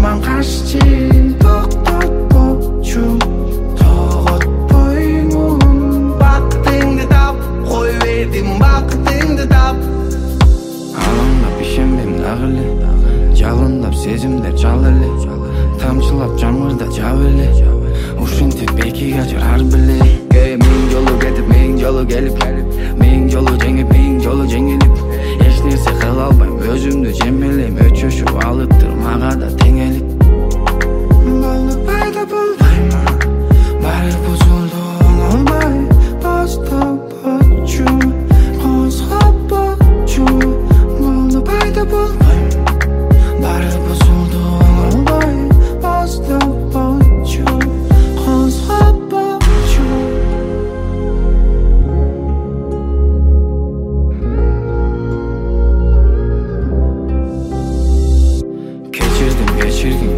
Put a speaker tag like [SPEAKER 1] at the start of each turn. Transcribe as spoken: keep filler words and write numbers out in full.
[SPEAKER 1] заман қашчы тоқтатпаучу тоғытпай мұңын бақытыңды тап қой бердім бақытыңды тап алаңдап ишенбеймін дағы эле жалындап сезимдер жал эле тамчылап жамырда жап эле ушинтип бекиге ажырар беле миң жолу кетип миң жолу келип миң жолу жеңип миң жолу жеңилип эч нерсе кыла албайм өзүмдү жемелейм өчөшүп алыптыр мага да теңелип балды пайда болбойм баары бузулду оңолбой баштапачу козгопочу балды пайда болбойм баары бузулду оңолбой баштапачу козгопочу кечирдим кечиргим